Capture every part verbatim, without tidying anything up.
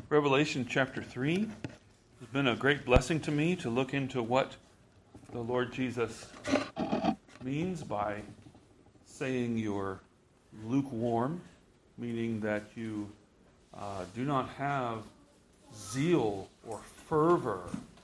Revelation chapter three. It's been a great blessing to me to look into what the Lord Jesus means by saying you're lukewarm, meaning that you uh, do not have zeal or fervor.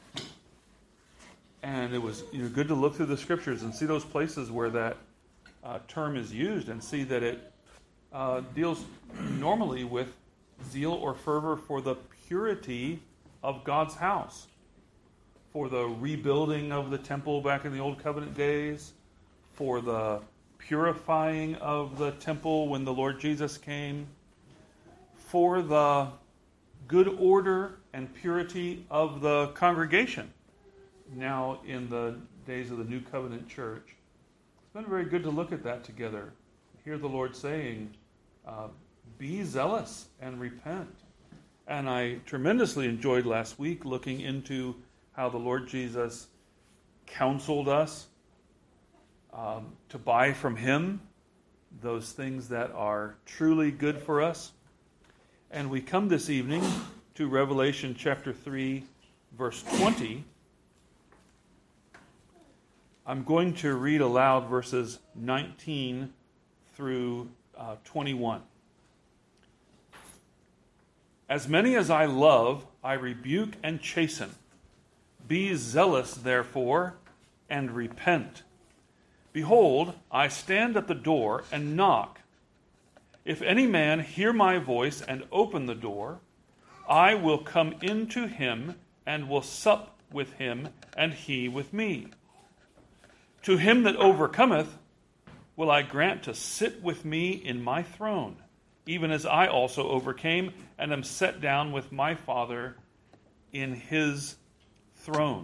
And it was you know, good to look through the scriptures and see those places where that uh, term is used and see that it uh, deals normally with zeal or fervor for the purity of God's house, for the rebuilding of the temple back in the Old Covenant days, for the purifying of the temple when the Lord Jesus came, for the good order and purity of the congregation now in the days of the New Covenant church. It's been very good to look at that together. Hear the Lord saying, uh, be zealous and repent. And I tremendously enjoyed last week looking into how the Lord Jesus counseled us um, to buy from Him those things that are truly good for us. And we come this evening to Revelation chapter three, verse twenty. I'm going to read aloud verses nineteen through uh, twenty-one. As many as I love, I rebuke and chasten. Be zealous, therefore, and repent. Behold, I stand at the door and knock. If any man hear my voice and open the door, I will come into him and will sup with him, and he with me. To him that overcometh will I grant to sit with me in my throne, even as I also overcame and am set down with my Father in his throne.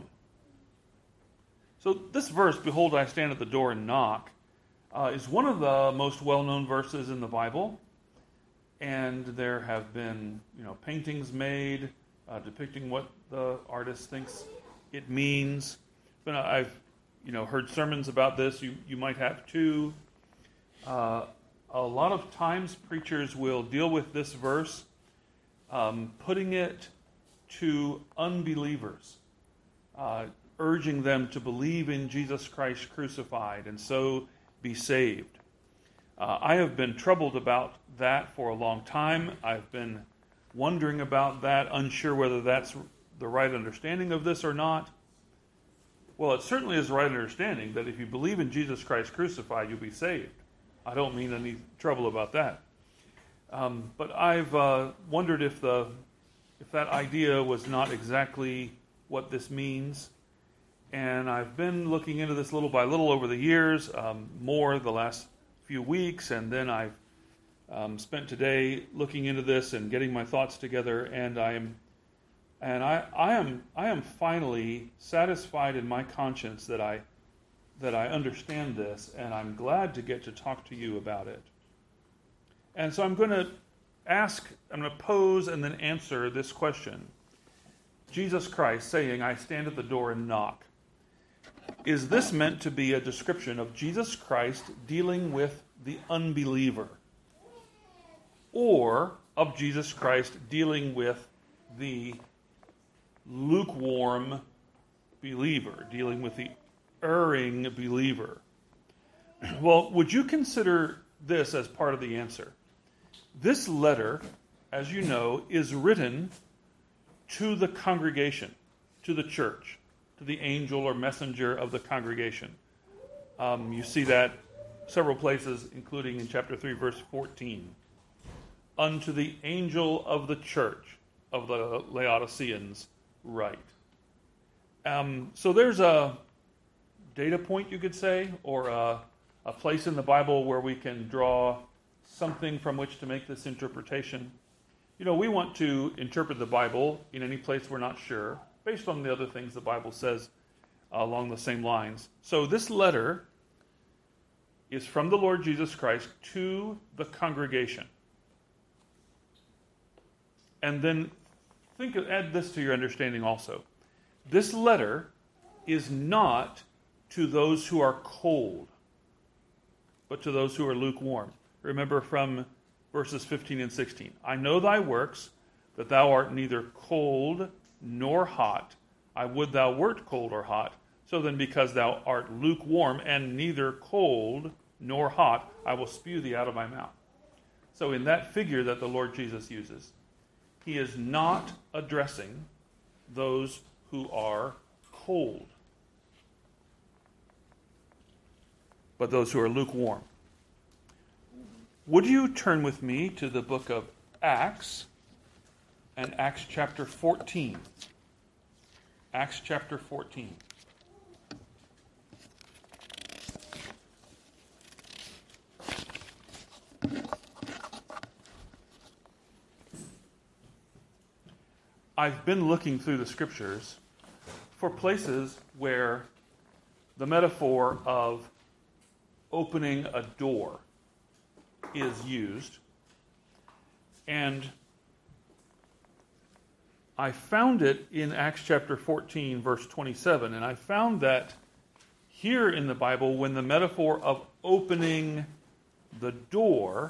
So this verse, behold, I stand at the door and knock, uh, is one of the most well-known verses in the Bible. And there have been, you know, paintings made uh, depicting what the artist thinks it means. But I've, you know, heard sermons about this. You you might have too. Uh, a lot of times preachers will deal with this verse, um, putting it to unbelievers, uh, urging them to believe in Jesus Christ crucified and so be saved. Uh, I have been troubled about that for a long time. I've been wondering about that, unsure whether that's the right understanding of this or not. Well, it certainly is the right understanding that if you believe in Jesus Christ crucified, you'll be saved. I don't mean any trouble about that. Um, but I've uh, wondered if the if that idea was not exactly what this means. And I've been looking into this little by little over the years, um, more the last few weeks, and then I've um, spent today looking into this and getting my thoughts together, and I am and I, I am I am finally satisfied in my conscience that I that I understand this, and I'm glad to get to talk to you about it. And so I'm going to ask, I'm going to pose and then answer this question. Jesus Christ saying, I stand at the door and knock. Is this meant to be a description of Jesus Christ dealing with the unbeliever? Or of Jesus Christ dealing with the lukewarm believer, dealing with the erring believer? Well, would you consider this as part of the answer? This letter, as you know, is written to the congregation, to the church, to the angel or messenger of the congregation. Um, you see that several places, including in chapter three, verse fourteen. Unto the angel of the church of the Laodiceans write. Um, so there's a data point, you could say, or a, a place in the Bible where we can draw something from which to make this interpretation. You know, we want to interpret the Bible in any place we're not sure, based on the other things the Bible says uh, along the same lines. So this letter is from the Lord Jesus Christ to the congregation. And then think of, add this to your understanding also. This letter is not to those who are cold, but to those who are lukewarm. Remember from verses fifteen and sixteen. I know thy works, that thou art neither cold nor hot. I would thou wert cold or hot. So then, because thou art lukewarm and neither cold nor hot, I will spew thee out of my mouth. So in that figure that the Lord Jesus uses, he is not addressing those who are cold, but those who are lukewarm. Would you turn with me to the book of Acts and Acts chapter fourteen? Acts chapter fourteen. I've been looking through the scriptures for places where the metaphor of opening a door is used. And I found it in Acts chapter fourteen, verse twenty-seven. And I found that here in the Bible, when the metaphor of opening the door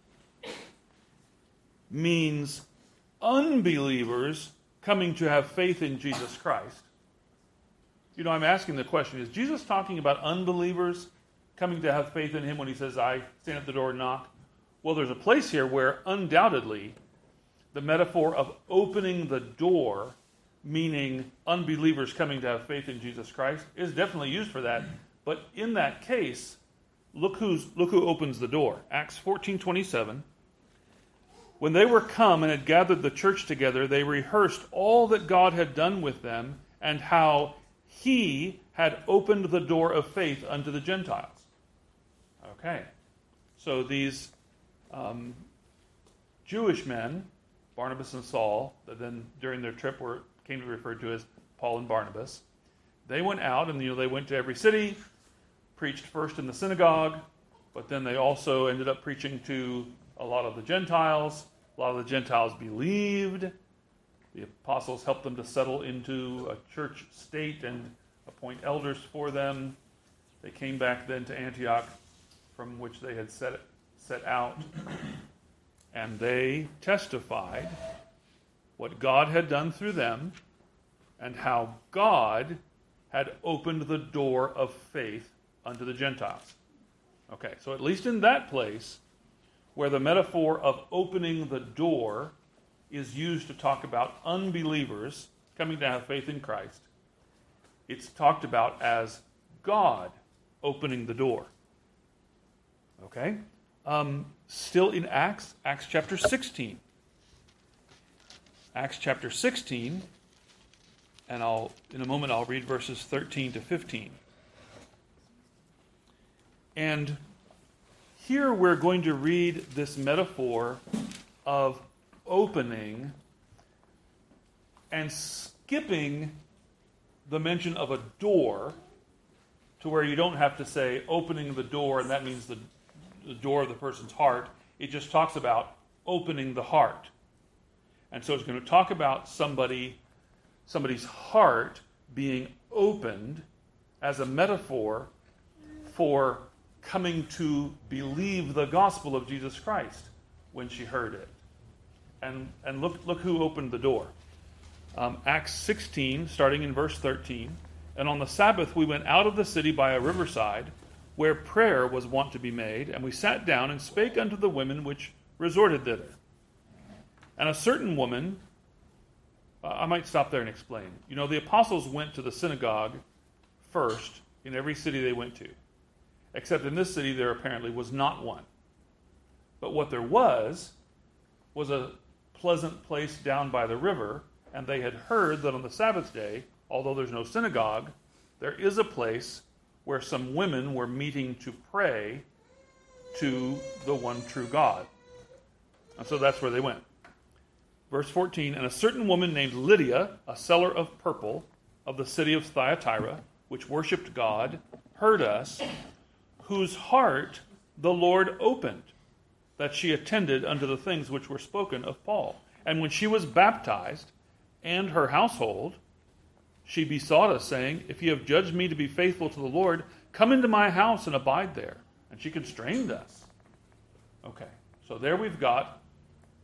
means unbelievers coming to have faith in Jesus Christ. You know, I'm asking the question, is Jesus talking about unbelievers coming to have faith in him when he says, I stand at the door and knock? Well, there's a place here where undoubtedly the metaphor of opening the door, meaning unbelievers coming to have faith in Jesus Christ, is definitely used for that. But in that case, look who's look who opens the door. Acts fourteen twenty-seven. When they were come and had gathered the church together, they rehearsed all that God had done with them and how he had opened the door of faith unto the Gentiles. Okay. So these um, Jewish men, Barnabas and Saul, that then during their trip were came to be referred to as Paul and Barnabas, they went out and you know they went to every city, preached first in the synagogue, but then they also ended up preaching to a lot of the Gentiles. A lot of the Gentiles believed. The apostles helped them to settle into a church state and appoint elders for them. They came back then to Antioch, from which they had set, set out. And they testified what God had done through them and how God had opened the door of faith unto the Gentiles. Okay, so at least in that place, where the metaphor of opening the door is used to talk about unbelievers coming to have faith in Christ, it's talked about as God opening the door. Okay? Um, still in Acts, Acts chapter sixteen. Acts chapter sixteen, and I'll in a moment I'll read verses thirteen to fifteen. And here we're going to read this metaphor of opening and skipping the mention of a door to where you don't have to say opening the door, and that means the, the door of the person's heart. It just talks about opening the heart. And so it's going to talk about somebody, somebody's heart being opened as a metaphor for coming to believe the gospel of Jesus Christ when she heard it. And and look look who opened the door. Um, Acts sixteen, starting in verse thirteen. And on the Sabbath we went out of the city by a riverside, where prayer was wont to be made, and we sat down and spake unto the women which resorted thither. And a certain woman, uh, I might stop there and explain. You know, the apostles went to the synagogue first in every city they went to. Except in this city there apparently was not one. But what there was, was a pleasant place down by the river, and they had heard that on the Sabbath day, although there's no synagogue, there is a place where some women were meeting to pray to the one true God. And so that's where they went. Verse fourteen, and a certain woman named Lydia, a seller of purple of the city of Thyatira, which worshipped God, heard us, whose heart the Lord opened, that she attended unto the things which were spoken of Paul. And when she was baptized, and her household, she besought us, saying, if ye have judged me to be faithful to the Lord, come into my house and abide there. And she constrained us. Okay, so there we've got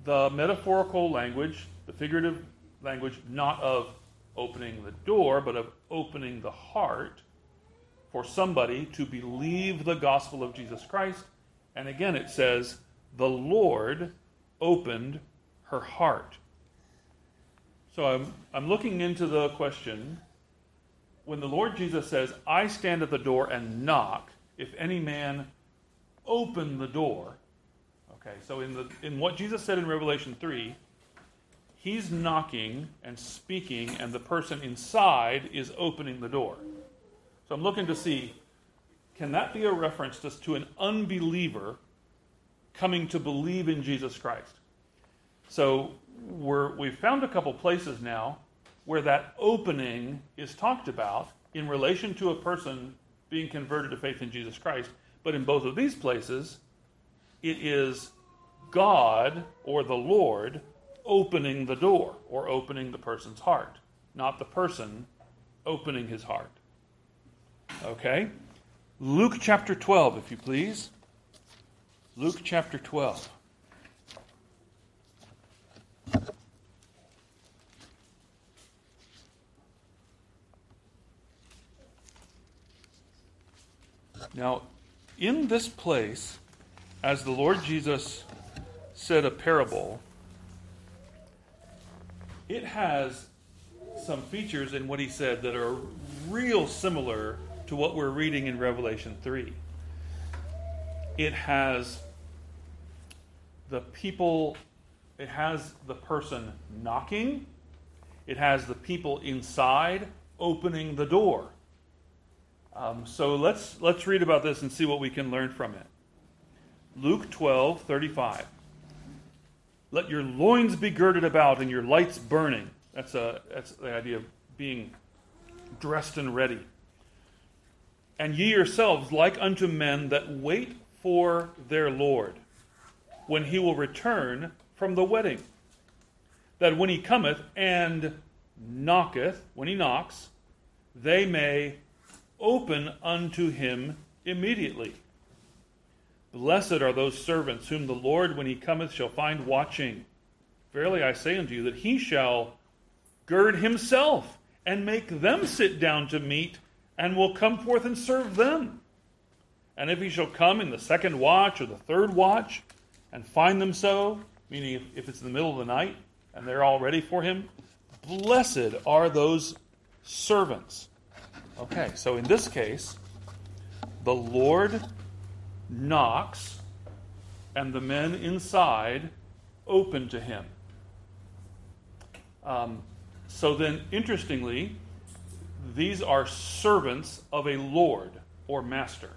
the metaphorical language, the figurative language, not of opening the door, but of opening the heart for somebody to believe the gospel of Jesus Christ. And again, it says, the Lord opened her heart. So I'm, I'm looking into the question, when the Lord Jesus says, I stand at the door and knock, if any man open the door. Okay, so in the in what Jesus said in Revelation three, he's knocking and speaking, and the person inside is opening the door. So I'm looking to see, can that be a reference just to an unbeliever coming to believe in Jesus Christ? So we're, we've found a couple places now where that opening is talked about in relation to a person being converted to faith in Jesus Christ. But in both of these places, it is God or the Lord opening the door or opening the person's heart, not the person opening his heart. Okay? Luke chapter twelve, if you please. Luke chapter twelve. Now, in this place, as the Lord Jesus said a parable, it has some features in what he said that are real similar to what we're reading in Revelation three. It has the people, it has the person knocking, it has the people inside opening the door. Um, so let's let's read about this and see what we can learn from it. Luke twelve thirty-five. Let your loins be girded about and your lights burning. That's a that's the idea of being dressed and ready. And ye yourselves like unto men that wait for their Lord, when he will return from the wedding, that when he cometh and knocketh, when he knocks, they may open unto him immediately. Blessed are those servants whom the Lord, when he cometh, shall find watching. Verily I say unto you, that he shall gird himself and make them sit down to meat, and will come forth and serve them. And if he shall come in the second watch or the third watch, and find them so, meaning if, if it's in the middle of the night, and they're all ready for him, blessed are those servants. Okay, so in this case, the Lord knocks, and the men inside open to him. Um, so then, interestingly, these are servants of a Lord or master.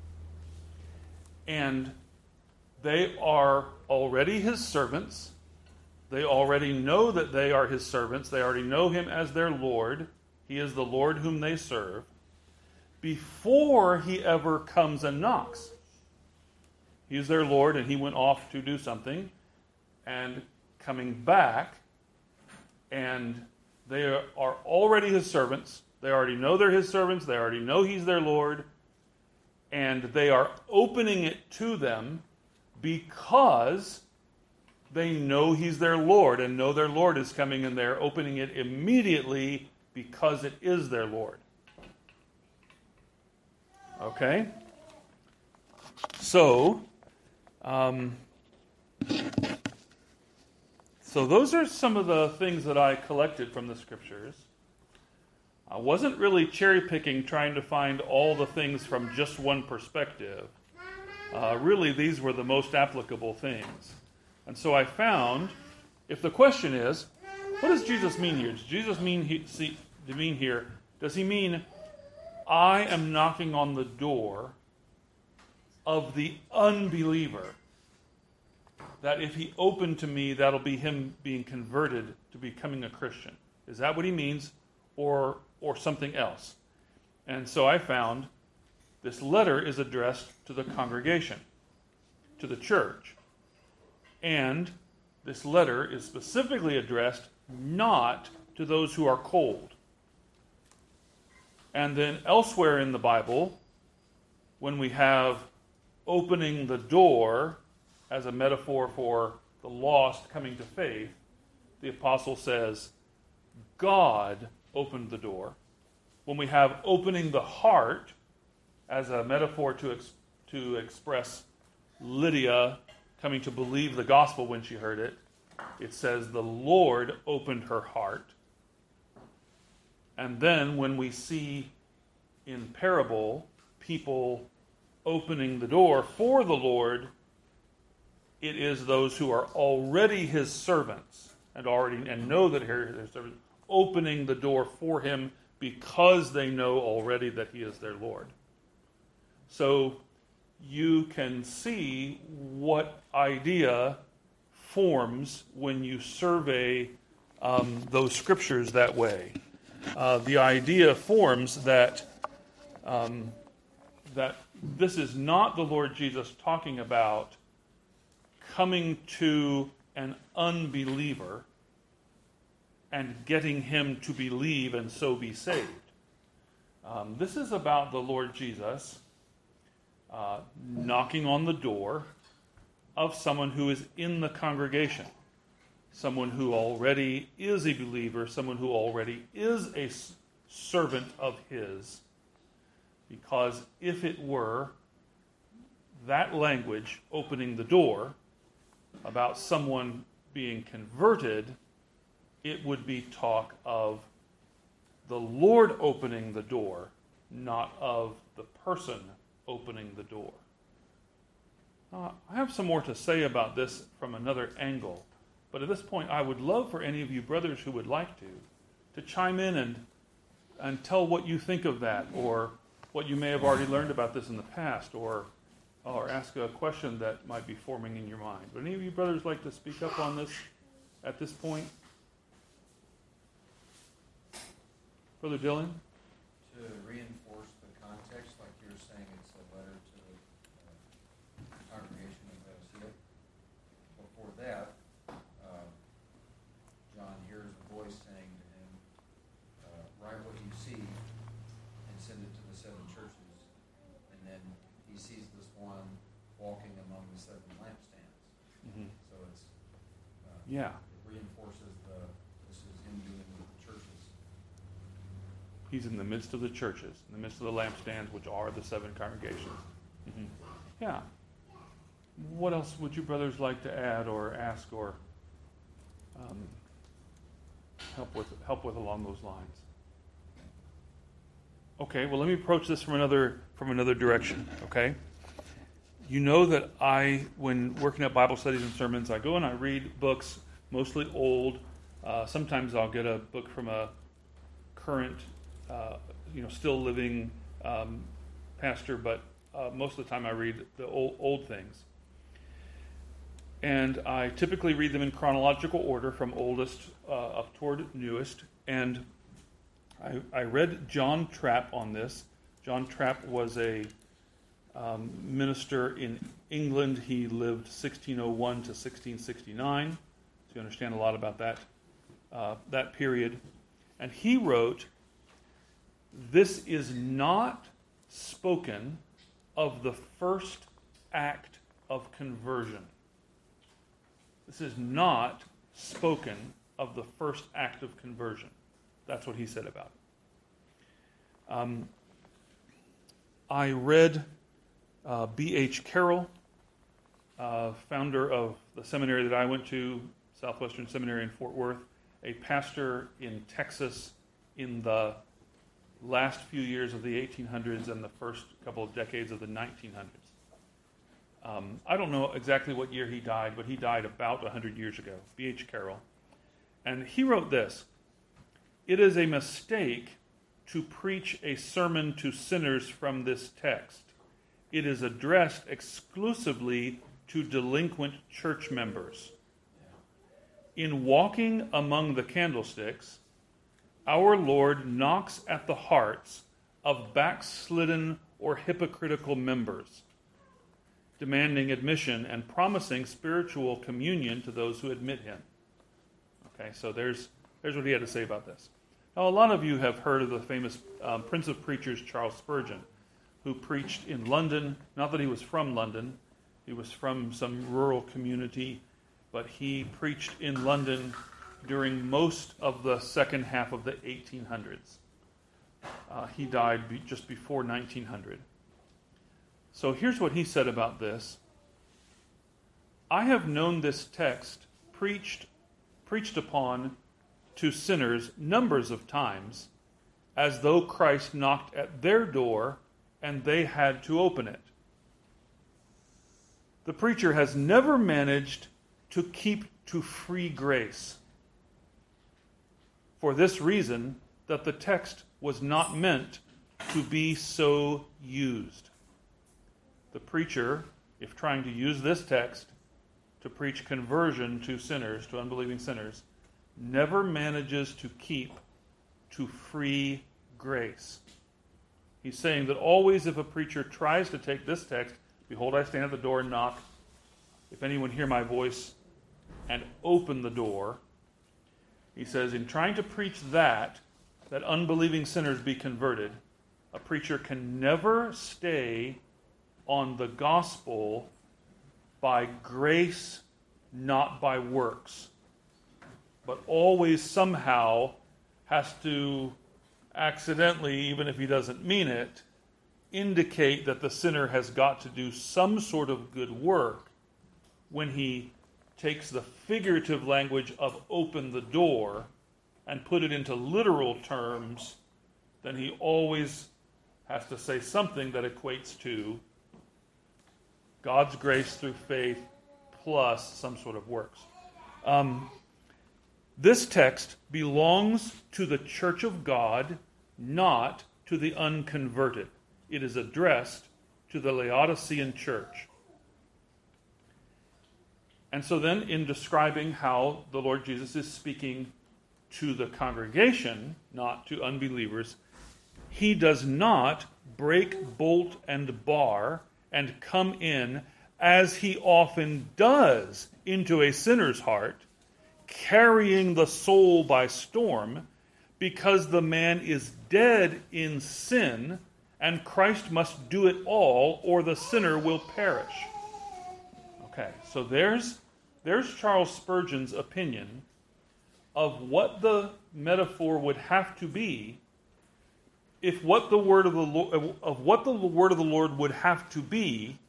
And they are already his servants. They already know that they are his servants. They already know him as their Lord. He is the Lord whom they serve. Before he ever comes and knocks. He is their Lord, and he went off to do something. And coming back, and they are already his servants. They already know they're his servants. They already know he's their Lord. And they are opening it to them because they know he's their Lord and know their Lord is coming, and they're opening it immediately because it is their Lord. Okay? So, um, so those are some of the things that I collected from the scriptures. I wasn't really cherry-picking, trying to find all the things from just one perspective. Uh, really, these were the most applicable things. And so I found, if the question is, what does Jesus mean here? Does Jesus mean, he, see, mean here, does he mean, I am knocking on the door of the unbeliever, that if he opened to me, that'll be him being converted to becoming a Christian? Is that what he means? Or or something else? And so I found this letter is addressed to the congregation, to the church. And this letter is specifically addressed not to those who are cold. And then elsewhere in the Bible, when we have opening the door as a metaphor for the lost coming to faith, the apostle says, God opened the door. When we have opening the heart as a metaphor to, ex- to express Lydia coming to believe the gospel when she heard it, it says the Lord opened her heart. And then when we see in parable people opening the door for the Lord, it is those who are already his servants and already and know that they're his servants, opening the door for him because they know already that he is their Lord. So you can see what idea forms when you survey um, those scriptures that way. Uh, the idea forms that um, that this is not the Lord Jesus talking about coming to an unbeliever and getting him to believe and so be saved. Um, this is about the Lord Jesus uh, knocking on the door of someone who is in the congregation, someone who already is a believer, someone who already is a s- servant of his. Because if it were that language opening the door about someone being converted, it would be talk of the Lord opening the door, not of the person opening the door. Uh, I have some more to say about this from another angle, but at this point I would love for any of you brothers who would like to, to chime in and, and tell what you think of that, or what you may have already learned about this in the past, or or ask a question that might be forming in your mind. Would any of you brothers like to speak up on this at this point? Brother Dylan? To reinforce the context, like you were saying, it's a letter to the uh, congregation of Laodicea. Before that, uh, John hears a voice saying to him, uh, write what you see and send it to the seven churches. And then he sees this one walking among the seven lampstands. Mm-hmm. So it's uh, yeah. it reinforces the this is him dealing with the churches. He's in the midst of the churches, in the midst of the lampstands, which are the seven congregations. Mm-hmm. Yeah. What else would you brothers like to add or ask or um, help with help with along those lines? Okay, well, let me approach this from another from another direction, okay? You know that I, when working at Bible studies and sermons, I go and I read books, mostly old. Uh, sometimes I'll get a book from a current, uh, you know, still living um, pastor, but uh, most of the time I read the old, old things. And I typically read them in chronological order from oldest uh, up toward newest. And I, I read John Trapp on this. John Trapp was a um, minister in England. He lived sixteen oh one to sixteen sixty-nine. So you understand a lot about that uh, that period. And he wrote, "This is not spoken of the first act of conversion." This is not spoken of the first act of conversion. That's what he said about it. Um, I read uh, B H Carroll, uh, founder of the seminary that I went to, Southwestern Seminary in Fort Worth, a pastor in Texas in the last few years of the eighteen hundreds and the first couple of decades of the nineteen hundreds. Um, I don't know exactly what year he died, but he died about one hundred years ago, B H Carroll. And he wrote this: "It is a mistake to preach a sermon to sinners from this text. It is addressed exclusively to delinquent church members. In walking among the candlesticks, our Lord knocks at the hearts of backslidden or hypocritical members, demanding admission and promising spiritual communion to those who admit him." Okay, so there's there's what he had to say about this. Now, a lot of you have heard of the famous um, Prince of Preachers, Charles Spurgeon, who preached in London. Not that he was from London. He was from some rural community. but he preached in London during most of the second half of the eighteen hundreds. Uh, he died be- just before nineteen hundred. So here's what he said about this. I have known this text preached, preached upon to sinners numbers of times, as though Christ knocked at their door and they had to open it. The preacher has never managed to keep to free grace. For this reason, that the text was not meant to be so used. The preacher, if trying to use this text to preach conversion to sinners, to unbelieving sinners, never manages to keep to free grace. He's saying that always if a preacher tries to take this text, behold, I stand at the door and knock. If anyone hear my voice and open the door, he says, in trying to preach that, that unbelieving sinners be converted, a preacher can never stay on the gospel by grace, not by works, but always somehow has to accidentally, even if he doesn't mean it, indicate that the sinner has got to do some sort of good work when he takes the figurative language of open the door and put it into literal terms. Then he always has to say something that equates to God's grace through faith plus some sort of works. Um, this text belongs to the church of God, not to the unconverted. It is addressed to the Laodicean church. And so then, in describing how the Lord Jesus is speaking to the congregation, not to unbelievers, he does not break bolt and bar and come in, as he often does, into a sinner's heart, carrying the soul by storm, because the man is dead in sin, and Christ must do it all, or the sinner will perish. Okay, so there's there's Charles Spurgeon's opinion of what the metaphor would have to be if what the word of the Lord, of what the word of the Lord would have to be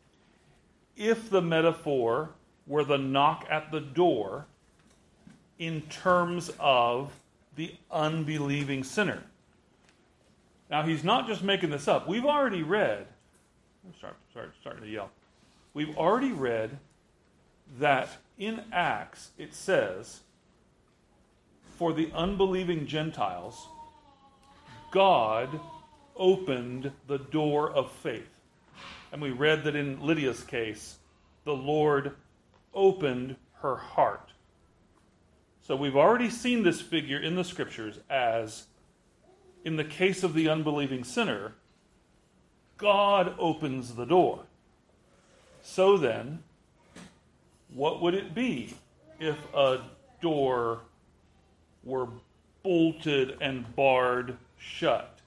if the metaphor were the knock at the door in terms of the unbelieving sinner. Now, he's not just making this up. We've already read, I'm sorry, sorry, starting to yell. We've already read that in Acts it says, for the unbelieving Gentiles, God opened the door of faith. And we read that in Lydia's case, the Lord opened her heart. So we've already seen this figure in the Scriptures as, in the case of the unbelieving sinner, God opens the door. So then, what would it be if a door were bolted and barred shut?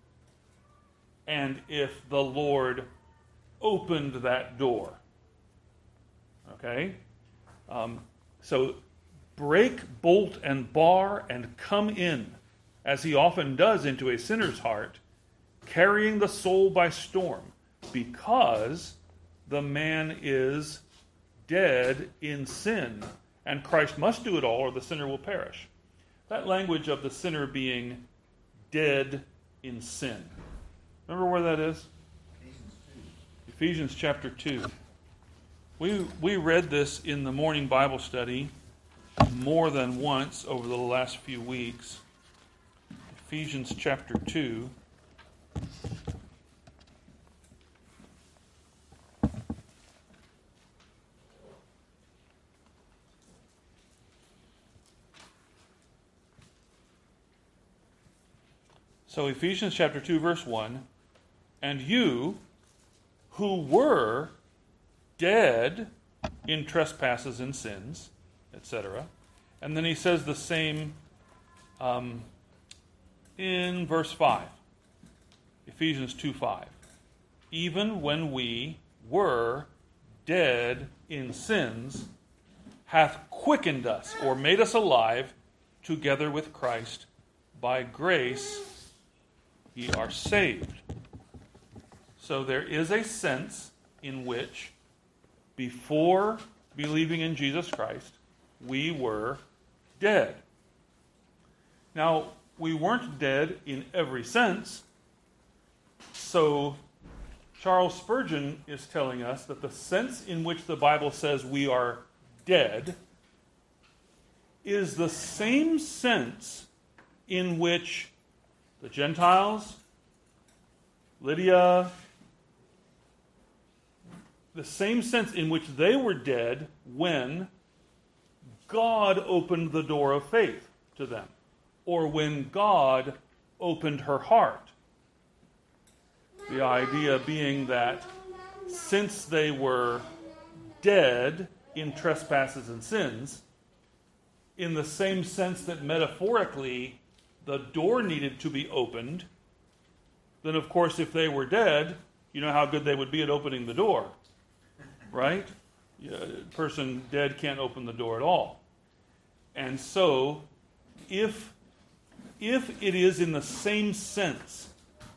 And if the Lord opened that door? Okay? Um, so, break, bolt, and bar, and come in, as he often does into a sinner's heart, carrying the soul by storm, because the man is dead in sin, and Christ must do it all, or the sinner will perish. That language of the sinner being dead in sin. Remember where that is? Ephesians chapter two. We we read this in the morning Bible study more than once over the last few weeks. Ephesians chapter two. So Ephesians chapter two, verse one, and you who were dead in trespasses and sins, et cetera. And then he says the same um, in verse five, Ephesians two five. Even when we were dead in sins, hath quickened us, or made us alive, together with Christ. By grace ye are saved. So there is a sense in which, before believing in Jesus Christ, we were dead. Now, we weren't dead in every sense, so Charles Spurgeon is telling us that the sense in which the Bible says we are dead is the same sense in which the Gentiles, Lydia, the same sense in which they were dead when God opened the door of faith to them, or when God opened her heart. The idea being that since they were dead in trespasses and sins, in the same sense that metaphorically the door needed to be opened, then of course if they were dead, you know how good they would be at opening the door, right? A person dead can't open the door at all. And so, if, if it is in the same sense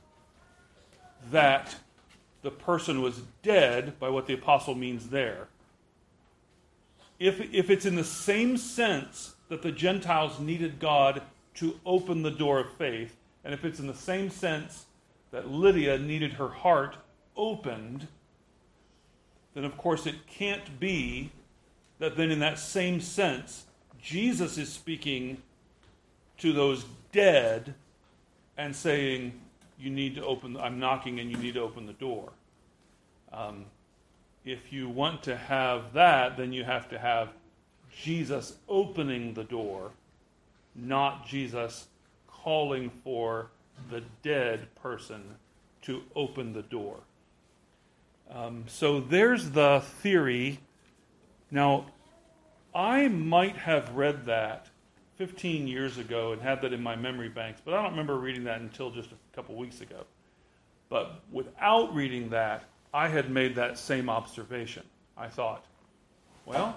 that the person was dead, by what the apostle means there, if, if it's in the same sense that the Gentiles needed God to open the door of faith, and if it's in the same sense that Lydia needed her heart opened, then of course it can't be that then in that same sense Jesus is speaking to those dead and saying, you need to open, I'm knocking and you need to open the door. Um, if you want to have that, then you have to have Jesus opening the door, not Jesus calling for the dead person to open the door. Um, so there's the theory. Now, I might have read that fifteen years ago and had that in my memory banks, but I don't remember reading that until just a couple weeks ago. But without reading that, I had made that same observation. I thought, well,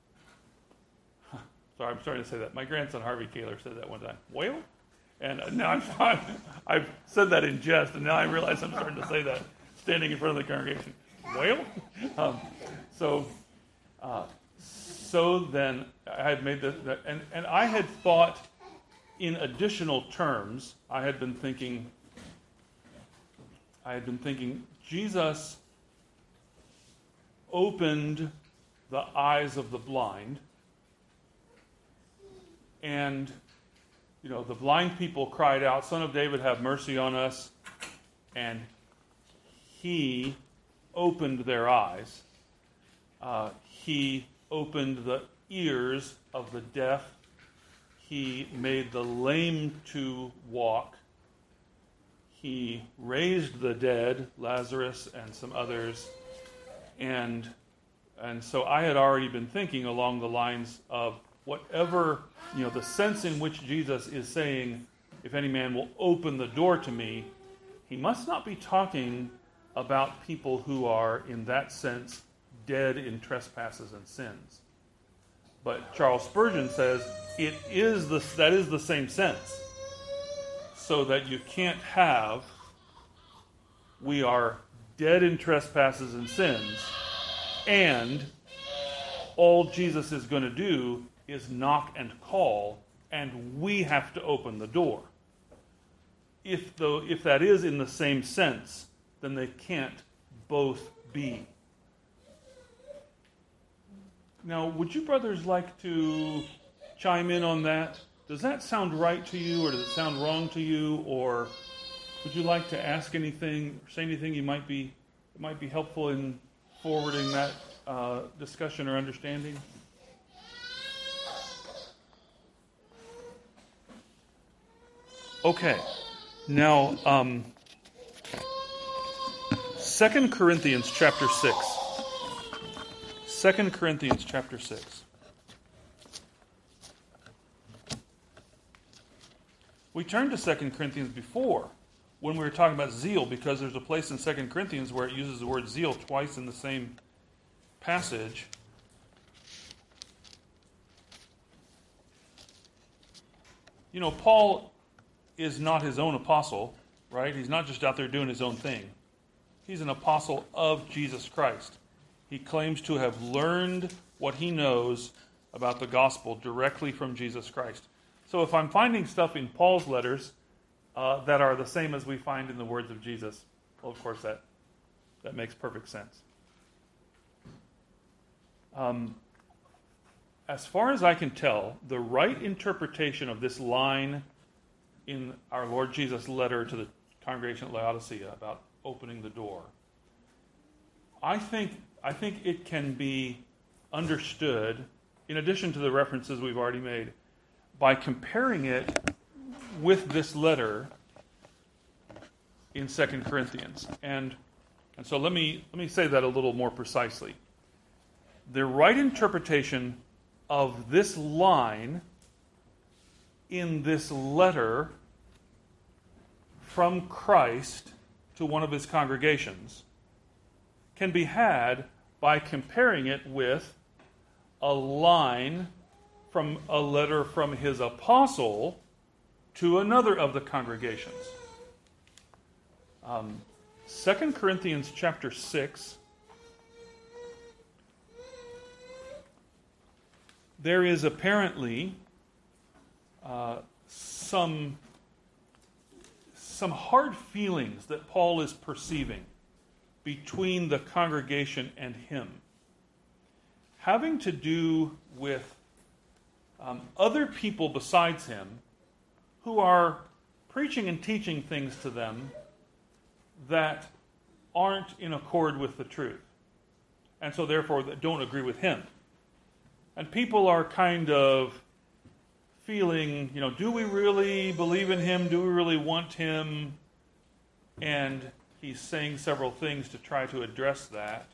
sorry, I'm starting to say that. My grandson Harvey Kaler said that one time. Well, and now I'm, I'm I've said that in jest, and now I realize I'm starting to say that standing in front of the congregation. Well, um, so uh, so then I had made the, the and and I had thought in additional terms. I had been thinking. I had been thinking Jesus opened the eyes of the blind, and you know the blind people cried out, "Son of David, have mercy on us," and he opened their eyes. Uh, he opened the ears of the deaf. He made the lame to walk. He raised the dead, Lazarus and some others. And, and so I had already been thinking along the lines of whatever, you know, the sense in which Jesus is saying, if any man will open the door to me, he must not be talking about people who are, in that sense, dead in trespasses and sins. But Charles Spurgeon says it is the, that is the same sense. So that you can't have, we are dead in trespasses and sins, and all Jesus is going to do is knock and call, and we have to open the door. If, though, if that is in the same sense, then they can't both be. Now, would you brothers like to chime in on that? Does that sound right to you, or does it sound wrong to you, or would you like to ask anything, or say anything you might be that might be helpful in forwarding that uh, discussion or understanding? Okay, now um, Second Corinthians chapter six. Second Corinthians chapter six. We turned to Second Corinthians before when we were talking about zeal, because there's a place in Second Corinthians where it uses the word zeal twice in the same passage. you know, Paul is not his own apostle, right? He's not just out there doing his own thing. He's an apostle of Jesus Christ. He claims to have learned what he knows about the gospel directly from Jesus Christ. So if I'm finding stuff in Paul's letters uh, that are the same as we find in the words of Jesus, well, of course, that, that makes perfect sense. Um, as far as I can tell, the right interpretation of this line in our Lord Jesus' letter to the congregation at Laodicea about opening the door, I think I think it can be understood, in addition to the references we've already made, by comparing it with this letter in Second Corinthians. And and so let me let me say that a little more precisely. The right interpretation of this line in this letter from Christ to one of his congregations can be had by comparing it with a line from a letter from his apostle to another of the congregations. Um, Second Corinthians chapter six, there is apparently uh, some, some hard feelings that Paul is perceiving between the congregation and him, having to do with um, other people besides him who are preaching and teaching things to them that aren't in accord with the truth, and so therefore that don't agree with him. And people are kind of feeling, you know, do we really believe in him? Do we really want him? And he's saying several things to try to address that.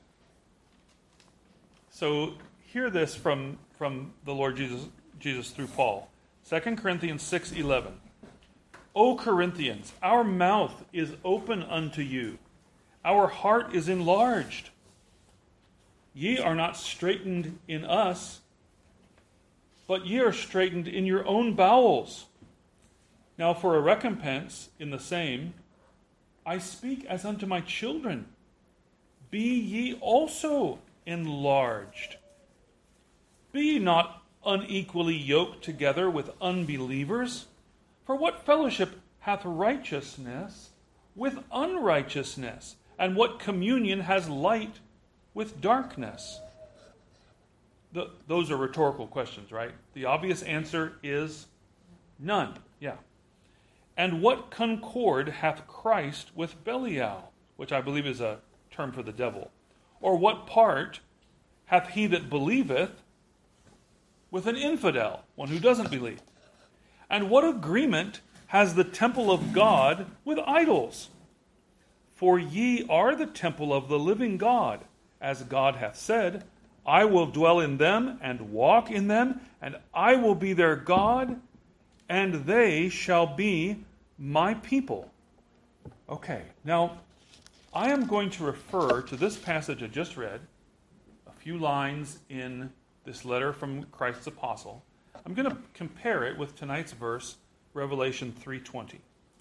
So hear this from, from the Lord Jesus, Jesus through Paul. Second Corinthians six eleven. O Corinthians, our mouth is open unto you. Our heart is enlarged. Ye are not straitened in us, but ye are straitened in your own bowels. Now for a recompense in the same, I speak as unto my children. Be ye also enlarged. Be ye not unequally yoked together with unbelievers? For what fellowship hath righteousness with unrighteousness? And what communion has light with darkness? The, those are rhetorical questions, right? The obvious answer is none. Yeah. And what concord hath Christ with Belial, which I believe is a term for the devil? Or what part hath he that believeth with an infidel, one who doesn't believe? And what agreement has the temple of God with idols? For ye are the temple of the living God, as God hath said, I will dwell in them and walk in them, and I will be their God, and they shall be my people. Okay, now I am going to refer to this passage I just read, a few lines in this letter from Christ's apostle. I'm going to compare it with tonight's verse, Revelation three twenty.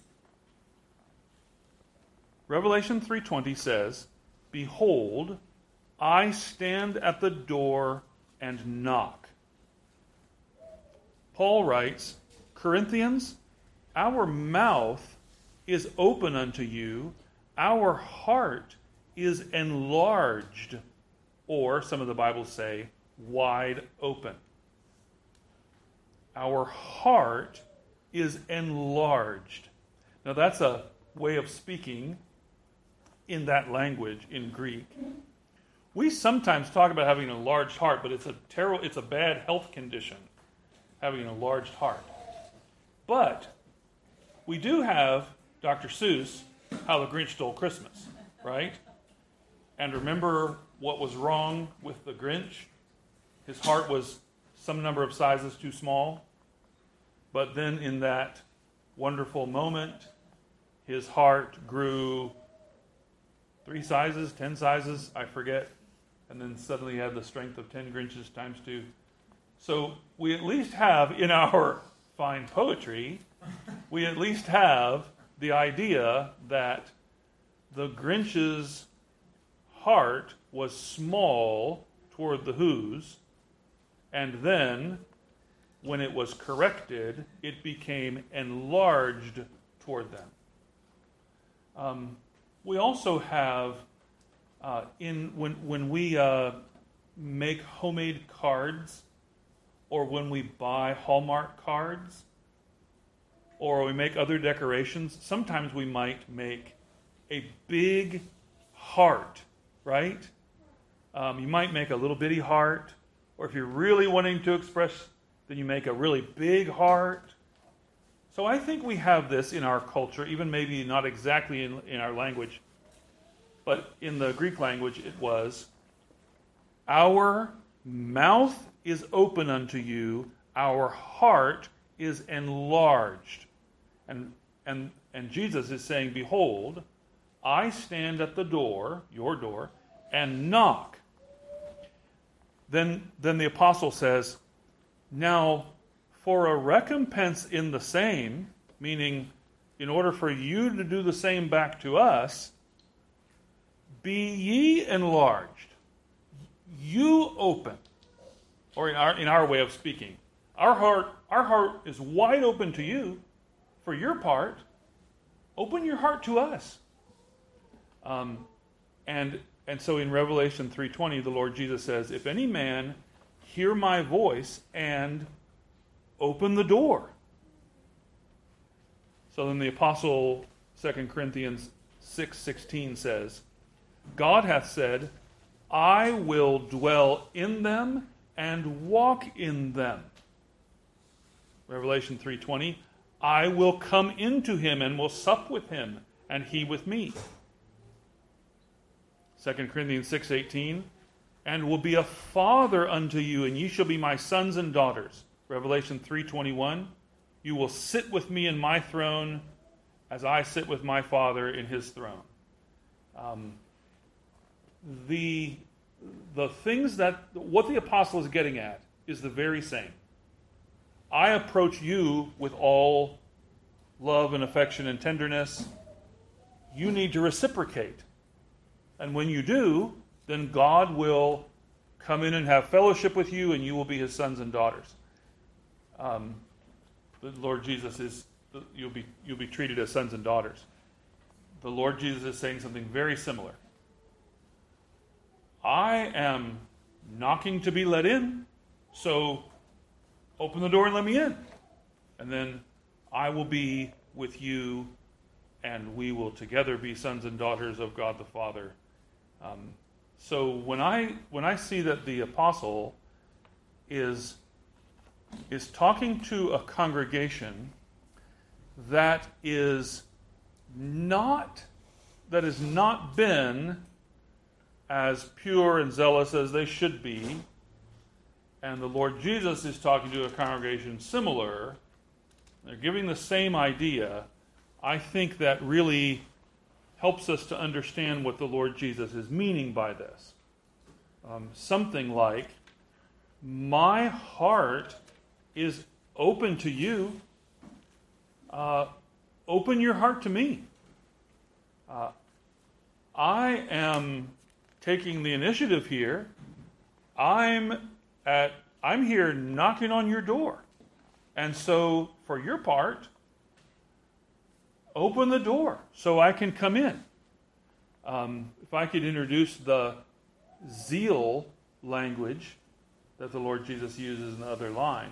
Revelation three twenty says, Behold, I stand at the door and knock. Paul writes, Corinthians, our mouth is open unto you, our heart is enlarged, or some of the Bibles say, wide open. Our heart is enlarged. Now that's a way of speaking in that language in Greek. We sometimes talk about having an enlarged heart, but it's a terrible, it's a bad health condition, having an enlarged heart. But we do have Doctor Seuss, How the Grinch Stole Christmas, right? And remember what was wrong with the Grinch? His heart was some number of sizes too small. But then in that wonderful moment, his heart grew three sizes, ten sizes, I forget. And then suddenly he had the strength of ten Grinches times two. So we at least have in our fine poetry, we at least have the idea that the Grinch's heart was small toward the Whos, and then, when it was corrected, it became enlarged toward them. Um, we also have, uh, in when when we uh, make homemade cards, or when we buy Hallmark cards, or we make other decorations, sometimes we might make a big heart, right? Um, you might make a little bitty heart, or if you're really wanting to express, then you make a really big heart. So I think we have this in our culture, even maybe not exactly in, in our language, but in the Greek language it was, our mouth is open unto you, our heart is enlarged. And, and, and Jesus is saying, behold, I stand at the door, your door, and knock. Then, then the apostle says, now, for a recompense in the same, meaning in order for you to do the same back to us, be ye enlarged. You open. Or in our, in our way of speaking, our heart, our heart is wide open to you for your part. Open your heart to us. Um, and and so in Revelation three twenty, the Lord Jesus says, if any man hear my voice and open the door. So then the apostle, Second Corinthians six sixteen says, God hath said, I will dwell in them and walk in them. Revelation three twenty, I will come into him and will sup with him, and he with me. Second Corinthians six eighteen, and will be a father unto you, and ye shall be my sons and daughters. Revelation three twenty-one, you will sit with me in my throne as I sit with my Father in his throne. Um, the, the things that, what the apostle is getting at is the very same. I approach you with all love and affection and tenderness. You need to reciprocate. And when you do, then God will come in and have fellowship with you, and you will be his sons and daughters. Um, the Lord Jesus is, you'll be, you'll be treated as sons and daughters. The Lord Jesus is saying something very similar. I am knocking to be let in, so open the door and let me in. And then I will be with you, and we will together be sons and daughters of God the Father. Um, so when I when I see that the apostle is is talking to a congregation that is not that has not been as pure and zealous as they should be, and the Lord Jesus is talking to a congregation similar, they're giving the same idea, I think that really helps us to understand what the Lord Jesus is meaning by this. Um, something like, my heart is open to you. Uh, open your heart to me. Uh, I am taking the initiative here. I'm at. I'm here knocking on your door. And so, for your part, open the door so I can come in. Um, if I could introduce the zeal language that the Lord Jesus uses in the other line.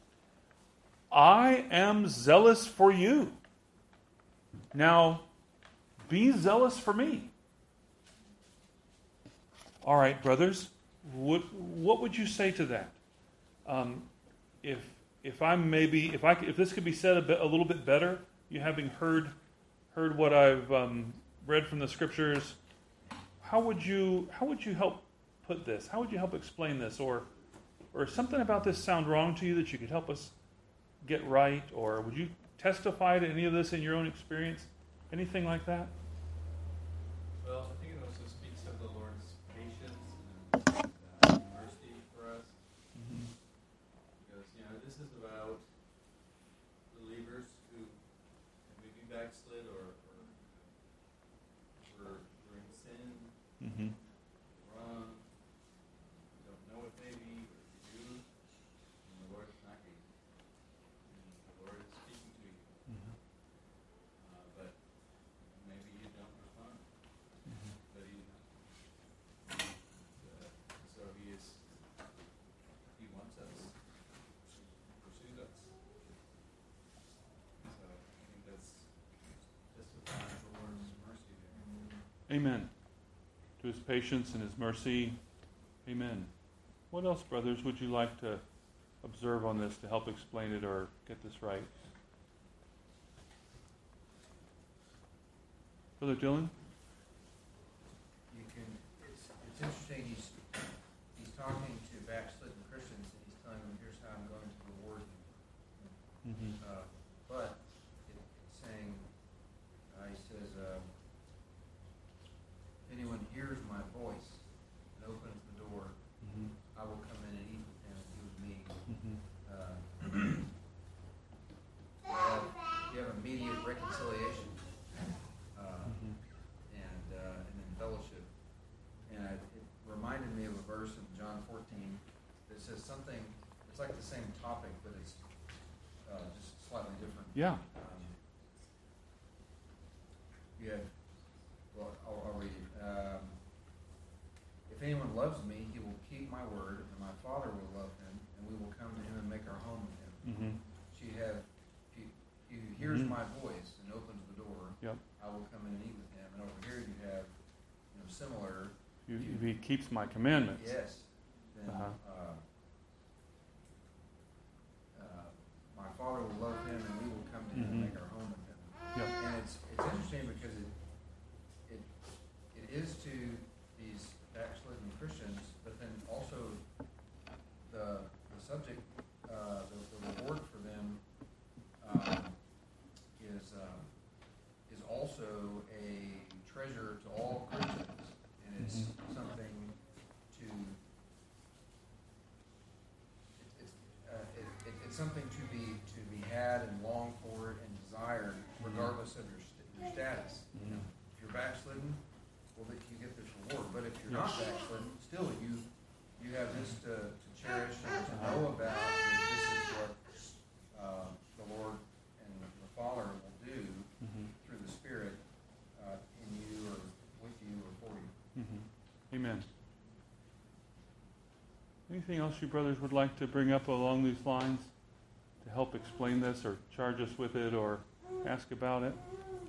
I am zealous for you. Now, be zealous for me. All right, brothers, what, what would you say to that? Um, if if I'm maybe if I if this could be said a bit a little bit better, you having heard heard what I've um, read from the scriptures, how would you how would you help put this? How would you help explain this? Or or something about this sound wrong to you that you could help us get right? Or would you testify to any of this in your own experience? Anything like that? Well, I think it also speaks of the Lord's patience and uh, mercy for us. Mm-hmm. Because, you know, this is about backslid or, or we're, we're in sin, Mm-hmm. wrong, don't know it maybe, or you do, and the Lord's knocking. And the Lord is speaking to you. Mm-hmm. Uh, but maybe you don't respond. Mm-hmm. But he, uh, so he is, he wants us, pursues us. So I think that's justifying the Lord's mercy there. Amen. To his patience and his mercy. Amen. What else, brothers, would you like to observe on this to help explain it or get this right? Brother Dylan? You can, it's, it's interesting, he's, he's talking to backslidden Christians, and he's telling them, here's how I'm going to reward you. Mm-hmm. Uh, but it, it's saying, uh, he says, uh, if anyone hears my voice and opens the door, Mm-hmm. I will come in and eat with him and he with me. Mm-hmm. Uh, you, have, you have immediate reconciliation. Uh, Mm-hmm. and uh, and then fellowship. And I, it reminded me of a verse in John fourteen that says something, it's like the same topic, but it's uh, just slightly different. Yeah. Um, you have, well, I'll, I'll read it. Um, if anyone loves me, he will keep my word, and my Father will love him, and we will come to him and make our home with him. Mm-hmm. So you have, he, he who hears Mhm. my voice and opens the door, Yep. I will come in and eat with him. And over here you have, you know, similar. You, if he keeps my commandments. Yes. Then Uh-huh. uh, uh, my Father will love him, and we will come to him Mhm. and make our home with him. Yep. And it's it's interesting because it it it is to these backslidden Christians, but then also the the subject, uh, the, the reward for them um, is um, is also a treasure to all Christians, and it's Mhm. something to it, it's uh, it, it, it's something to be to be had and longed for and desired, regardless of your st- your status. You know, if you're backslidden, well, that you get this reward. But if you're not backslidden, still you you have this to, to cherish and to know about. That this is what uh, the Lord and the Father will do Mm-hmm. through the Spirit uh, in you or with you or for you. Mm-hmm. Amen. Anything else you brothers would like to bring up along these lines to help explain this or charge us with it or ask about it?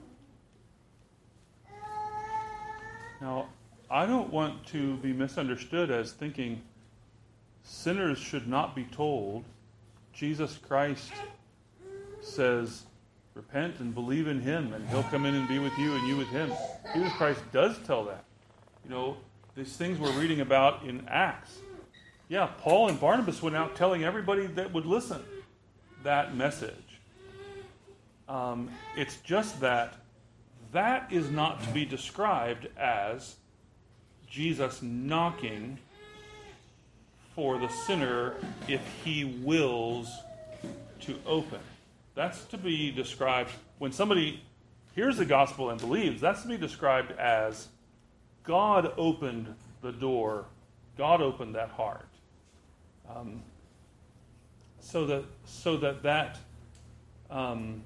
Now, I don't want to be misunderstood as thinking sinners should not be told. Jesus Christ says, repent and believe in him, and he'll come in and be with you and you with him. Jesus Christ does tell that. You know, these things we're reading about in Acts. Yeah, Paul and Barnabas went out telling everybody that would listen that message. Um, it's just that that is not to be described as Jesus knocking for the sinner if he wills to open. That's to be described, when somebody hears the gospel and believes, that's to be described as God opened the door, God opened that heart. Um, so that so that that, um,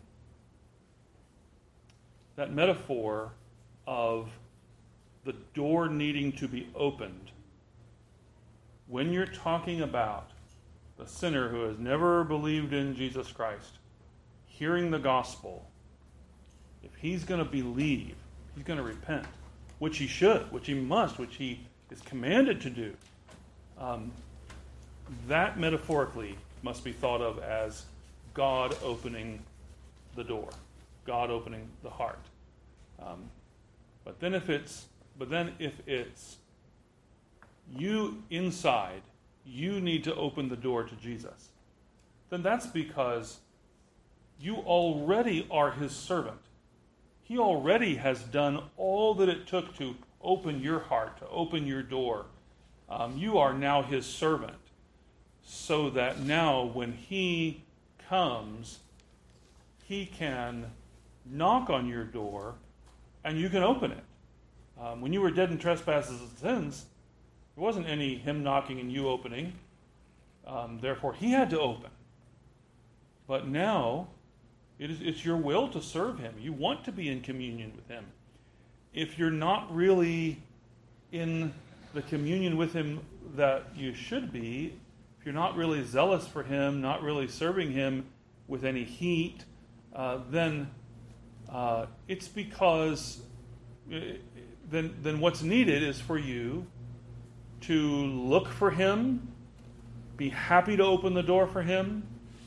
that metaphor of the door needing to be opened, when you're talking about the sinner who has never believed in Jesus Christ, hearing the gospel, if he's going to believe, he's going to repent, which he should, which he must, which he is commanded to do, um, that metaphorically must be thought of as God opening the door, God opening the heart. Um, but then if it's, but then if it's you inside, you need to open the door to Jesus, then that's because you already are his servant. He already has done all that it took to open your heart, to open your door. Um, you are now his servant, so that now when he comes, he can knock on your door, and you can open it. Um, when you were dead in trespasses and sins, there wasn't any him knocking and you opening. Um, therefore, he had to open. But now, it is, it's your will to serve him. You want to be in communion with him. If you're not really in the communion with him that you should be, if you're not really zealous for him, not really serving him with any heat, uh, then uh, it's because uh, then then what's needed is for you to look for him, be happy to open the door for him.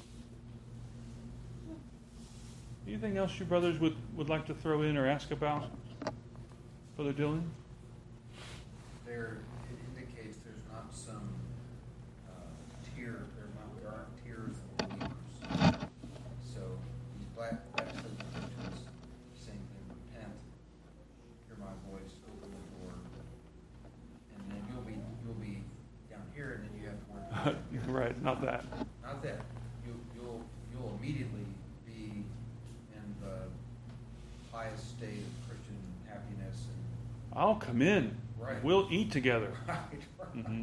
Anything else you brothers would, would like to throw in or ask about, Brother Dylan? There, it indicates there's not some uh, tier, there's not, there aren't tiers of believers. So these black, baptism churches saying they repent, hear my voice, open the door, and then you'll be you'll be down here, and then you have to work down here. Right, not that. Not that. You you'll you'll immediately be in the highest state of Christian happiness and I'll come in. Right. We'll eat together. right, right. Mm-hmm.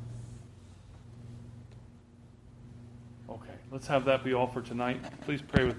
Okay, let's have that be all for tonight. Please pray with